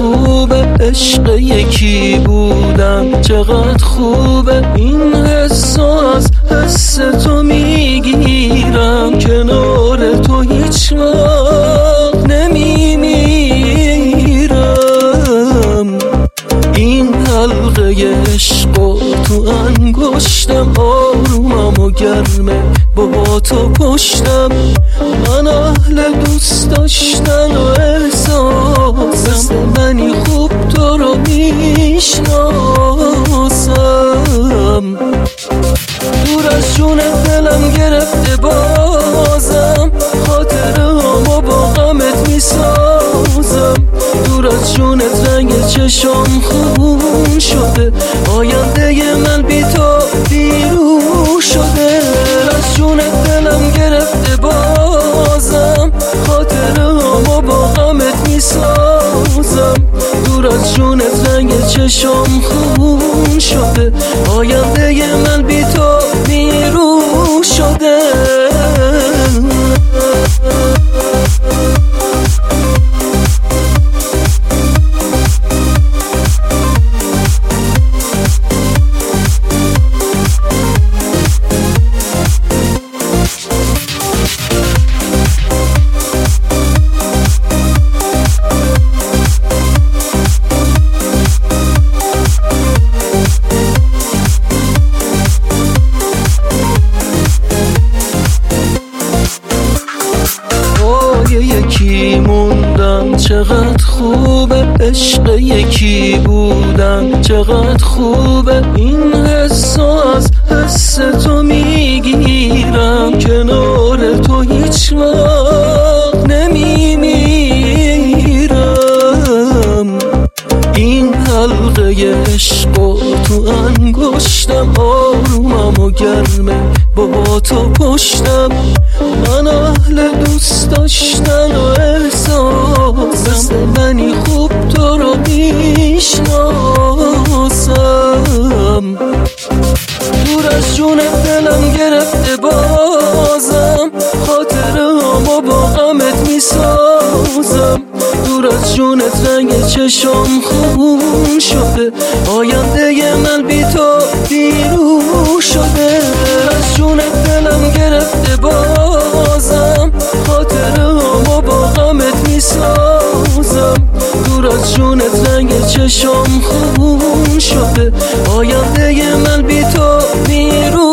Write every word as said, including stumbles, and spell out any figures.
خوبه عشق یکی بودن، چقدر خوبه این حسو از حس تو میگیرم، کنار تو هیچ وقت نمیمیرم. این حلقه عشق و تو انگشتم، آرومم و گرمه با تو پشتم. من اهل دوست داشتن و احساسم، منی خوب تو رو میشناسم. دور از جون دلم گرفته بازم، خاطره همو با غمت میسازم. دور از جونت رنگ چشام خون شده، آینده من بی تو بیرون شده. از جونت دلم گرفته بازم، خاطره همو با غمت میسازم. دور از جونت رنگ چشام خون شده، آینده من بی تو بیرون شده. یکی موندم، چقدر خوبه عشق یکی بودن، چقدر خوبه این حسو از حس تو میگیرم، کنار تو هیچ وقت نمیمیرم. این حلقه عشق و تو انگشتم، آرومم و گرمه با تو پشتم. من اهل دوست داشتن و احساسم، منی خوب تو رو میشناسم. دور از جون دلم گرفته بازم، خاطره همو با غمت میسازم. دور از جونت رنگ چشام خون شده، آینده من بی تو بیرون شده. از جونت دلم گرفته بازم، خاطره همو با غمت میسازم. دور از جونت رنگ چشام خون شده، آینده من بی تو بیرون